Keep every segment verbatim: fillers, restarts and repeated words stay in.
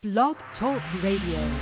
Blog Talk Radio.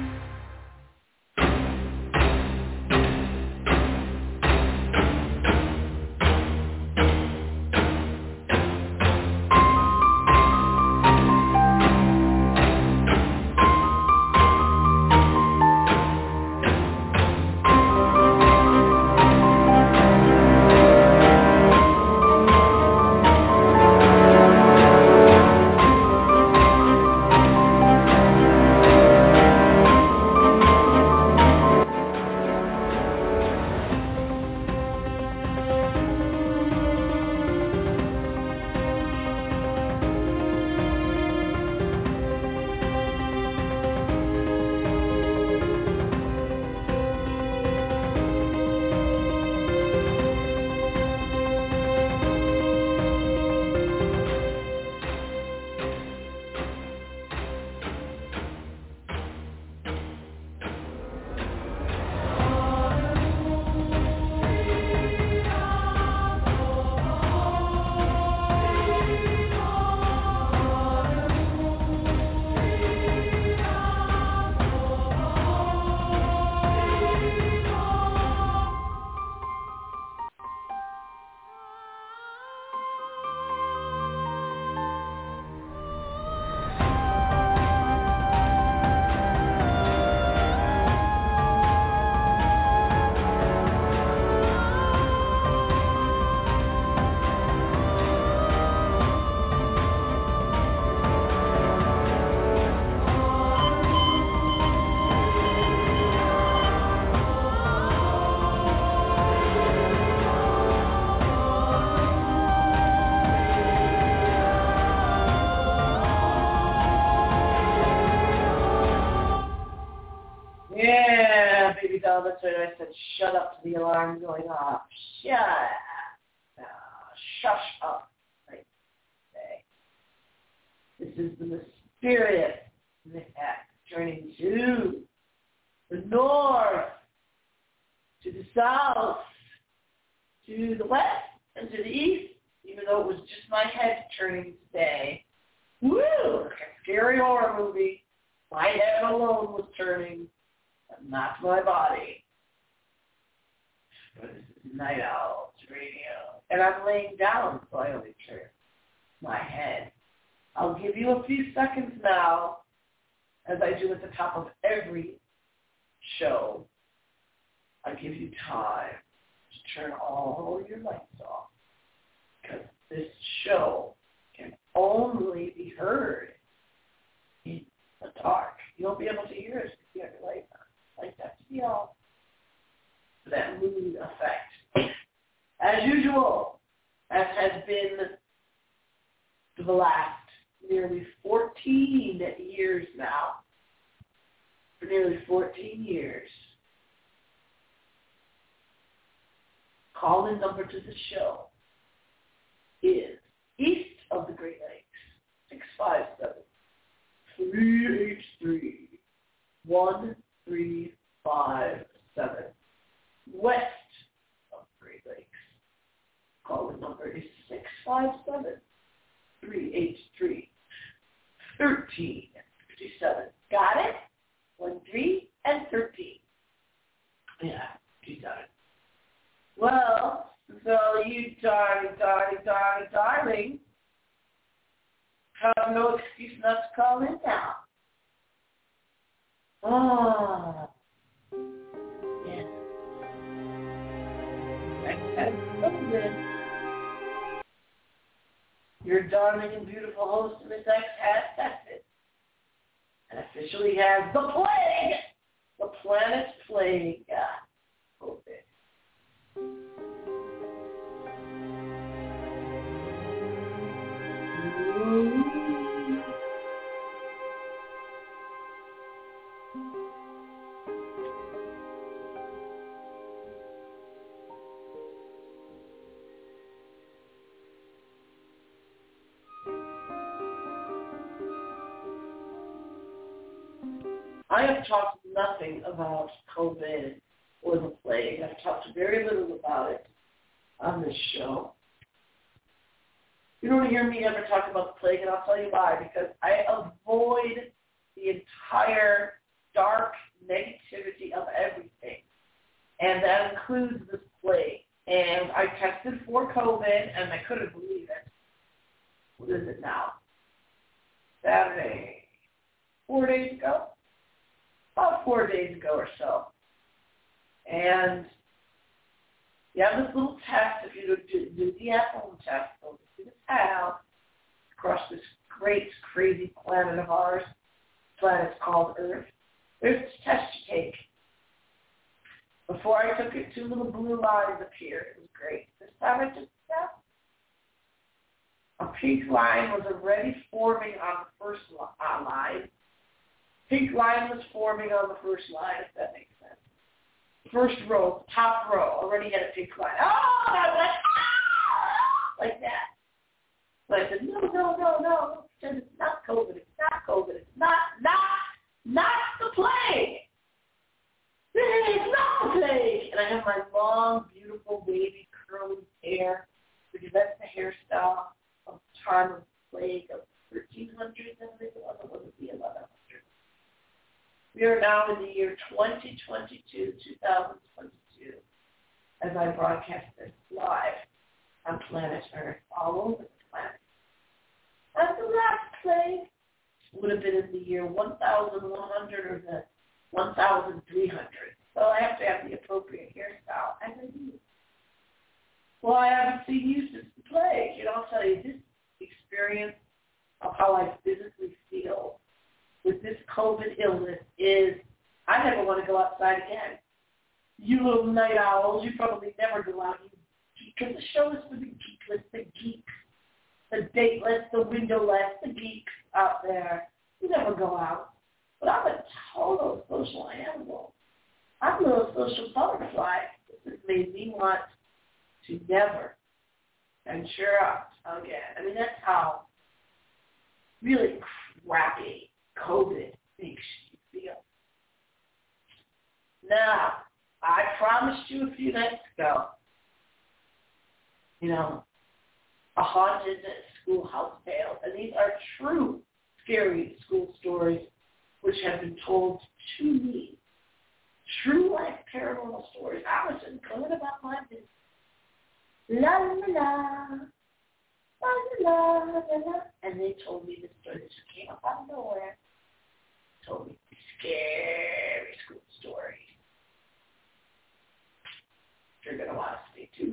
That's right. I said, shut up to the alarm going off. Shut up. Uh, shush up. Right. Okay. This is the mysterious act journeying to the north, to the south, to the west, and to the east, even though it was just my head turning today. Woo! Like a scary horror movie. My head alone was turning. Not my body. But this is Night Owls Radio. And I'm laying down, so I only turn my head. I'll give you a few seconds now, as I do at the top of every show. I give you time to turn all your lights off, because this show can only be heard in the dark. You won't be able to hear us if you have your lights on. Like that, you know, that mood effect. As usual, as has been for the last nearly fourteen years now, for nearly fourteen years, call-in number to the show is east of the Great Lakes, six five seven, three eight three, one three five seven. West of Great Lakes. Call the number is six five seven, three eight three, one three five seven. Got it? One three and thirteen. Yeah, fifty-seven. Well, so you darling, darling, darling, darling, have no excuse not to call in now. Oh, yes. That's so good. Your darling and beautiful host, Miss X, has tested and officially has the plague, the planet's plague, uh, COVID. Ooh. I have talked nothing about COVID or the plague. I've talked very little about it on this show. You don't hear me ever talk about the plague, and I'll tell you why. Because I avoid before COVID, and I couldn't believe it. What is it now? Saturday, four days ago? About four days ago or so. And you have this little test. If you do, do the at-home test, go to the town across this great, crazy planet of ours. Planet's called Earth. There's this test you take. Before I took it, two little blue lines appeared. It was great. This time I took the test. A pink line was already forming on the first line. Pink line was forming on the first line, if that makes sense. First row, top row, already had a pink line. Oh, I went, ah! Like that. So I said, no, no, no, no. It's not COVID. It's not COVID. It's not, not, not the plague. It's not the plague. And I have my long, beautiful, baby, curly hair, because that's the hairstyle of the time of the plague of thirteen hundred, and it wasn't the eleven hundred. We are now in the year twenty twenty-two, twenty twenty-two, as I broadcast this live on planet Earth, all over the planet. And the last plague would have been in the year one thousand one hundred or the one thousand three hundred. So I have to have the appropriate hairstyle, and I do. Well, I haven't seen you since the plague. And I'll tell you, this experience of how I physically feel with this COVID illness is, I never want to go outside again. You little night owls, you probably never go out. Because the show is for the geekless, the geeks, the dateless, the windowless, the geeks out there. You never go out. But I'm a total social animal. I'm a little social butterfly. This has made me want to never venture out again. I mean, that's how really crappy COVID makes you feel. Now, I promised you a few nights ago, you know, a haunted schoolhouse tale. And these are true scary school stories which have been told to me. True life paranormal stories. I was just going about my business. La la la, la la la la. And they told me this story. This just came up out of nowhere. Told me scary school stories. You're going to want to stay tuned.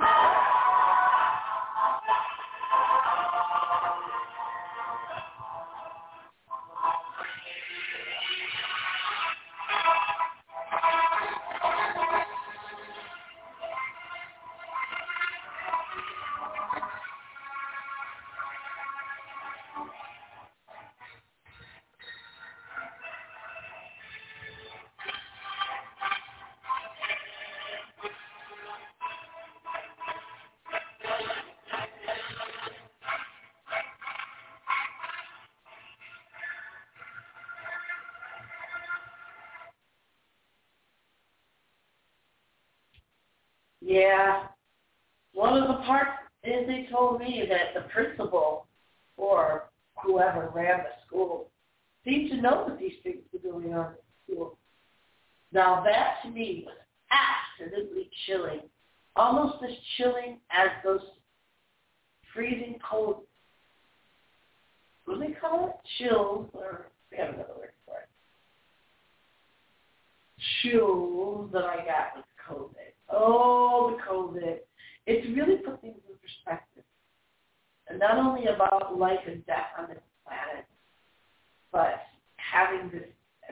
Yeah. One of the parts is they told me that the principal or whoever ran the school seemed to know that these things were going on in the school. Now that to me was absolutely chilling. Almost as chilling as those freezing cold, what do they call it? Chills, or we have another word for it. Chills that I got with COVID. Oh, the COVID. It's really put things in perspective. And not only about life and death on this planet, but having this,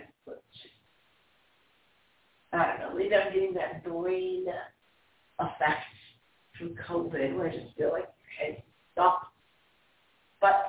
I don't know, maybe I'm getting that brain effect from COVID where I just feel like your head's stuck. But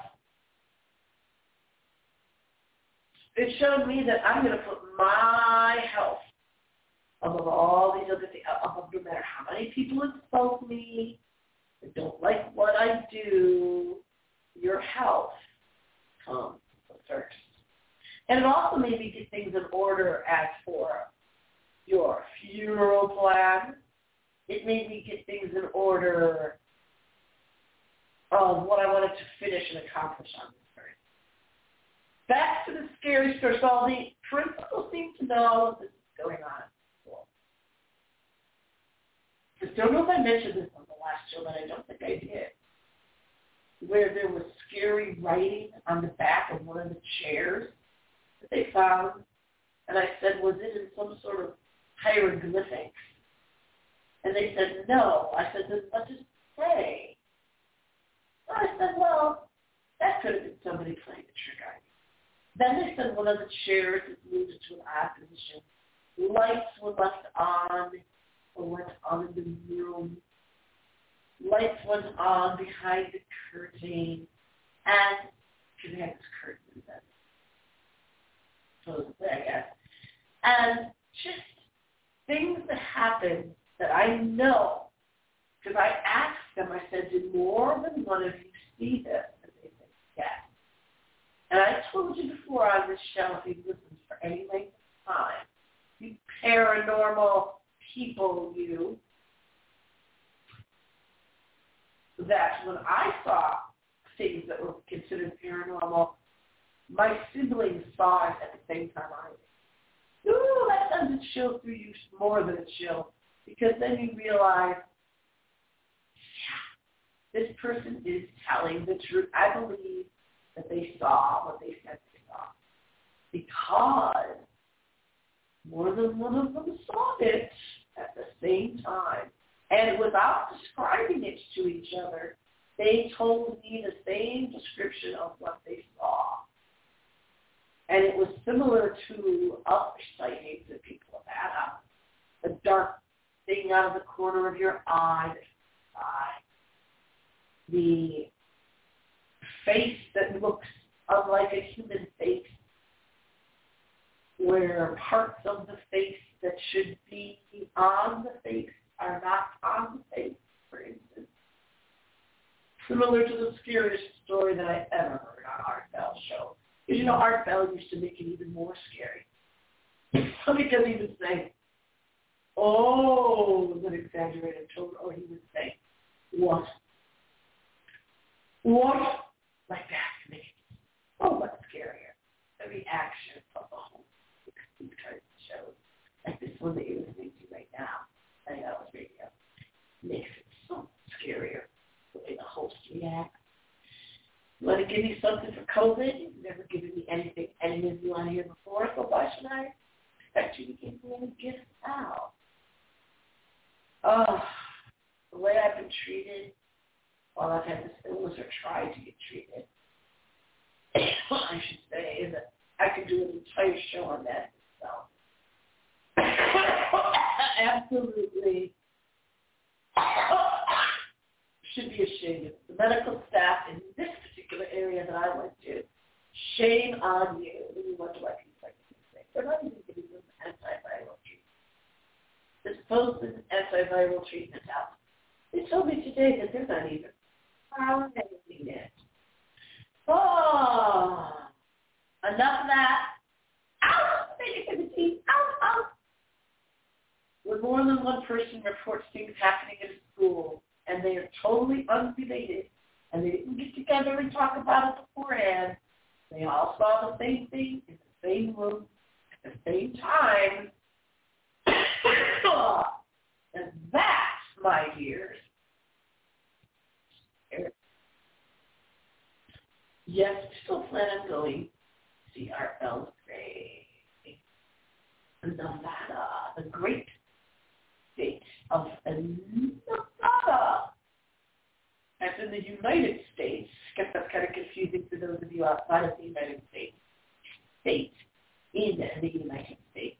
it showed me that I'm going to put my health above all these other things, above no matter how many people insult me, that don't like what I do, your health comes first. And it also made me get things in order as for your funeral plan. It made me get things in order of what I wanted to finish and accomplish on this earth. Back to the scary story. So the principal seemed to know this is going on. To don't know if I mentioned this on the last show, but I don't think I did, where there was scary writing on the back of one of the chairs that they found. And I said, was it in some sort of hieroglyphics? And they said, no. I said, then what does it say? So I said, well, that could have been somebody playing a trick on you. Then they said one of the chairs is moved into an odd position. Lights were left on or went on in the room. Lights went on behind the curtain. And because they had this curtain then. Supposedly, I guess. And just things that happened that I know, because I asked them, I said, did more than one of you see this? And they said, yes. And I told you before on this show, if you listened for any length of time, you paranormal people, you, that when I saw things that were considered paranormal, my siblings saw it at the same time I did. Ooh, that doesn't chill through you more than a chill, because then you realize, yeah, this person is telling the truth. I believe that they saw what they said they saw, because more than one of them saw it at the same time. And without describing it to each other, they told me the same description of what they saw. And it was similar to other sightings that people have had. A dark thing out of the corner of your eye, the face that looks unlike a human face, where parts of the face that should be on the face are not on the face, for instance. Similar to the scariest story that I ever heard on Art Bell's show. Because, you know, Art Bell used to make it even more scary. Because he would say, oh, was an exaggerated tone, or he would say, what? What? Like that to me. Oh, what's scarier? The reaction of the whole sixteen type shows, like this one that you're listening to right now, I know it's radio, makes it so scarier the way the host reacts. You want to give me something for COVID? You've never given me anything, any of you on here before, so why should I expect you to give me any gifts now? Oh, the way I've been treated while I've had this illness or tried to get treated, I should say, is that I could do an entire show on that itself. Absolutely. Should be ashamed of the medical staff in this particular area that I went to. Shame on you. You wonder why people like to say they're not even giving them antiviral treatment. The supposed antiviral treatment out. They told me today that they're not even following it. Oh, enough of that. Out! Negativity. Out! Out! When more than one person reports things happening at a school, and they are totally unrelated, and they didn't get together and talk about it beforehand, they all saw the same thing in the same room at the same time. And that, my dears, yes, we still plan on going to see Art Bell's grave in Nevada, the great state of Nevada. That's in the United States. I guess that's kind of confusing for those of you outside of the United States. State in the United States.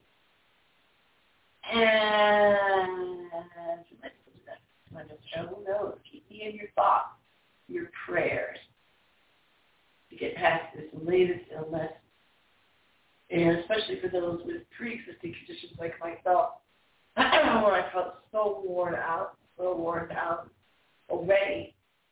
And let's who knows? Keep me in your thoughts, your prayers, to get past this latest illness, and especially for those with pre-existing conditions like myself, where I felt so worn out, so worn out already.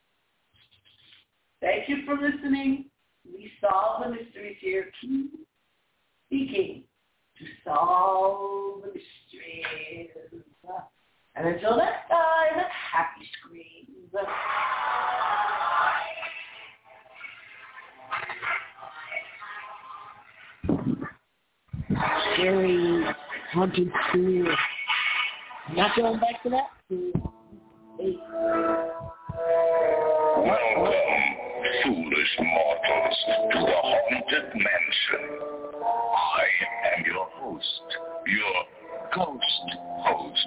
Thank you for listening. We solve the mysteries here. Keep speaking to solve the mysteries. And until next time, happy screams. Scary, haunted school. Not going back to that school. Welcome, foolish mortals, to the Haunted Mansion. I am your host, your ghost host.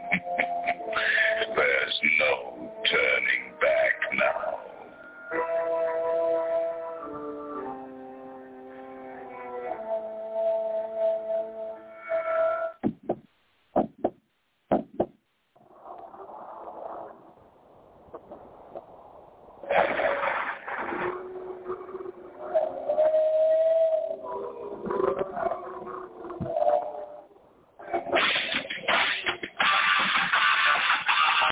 There's no turning back now.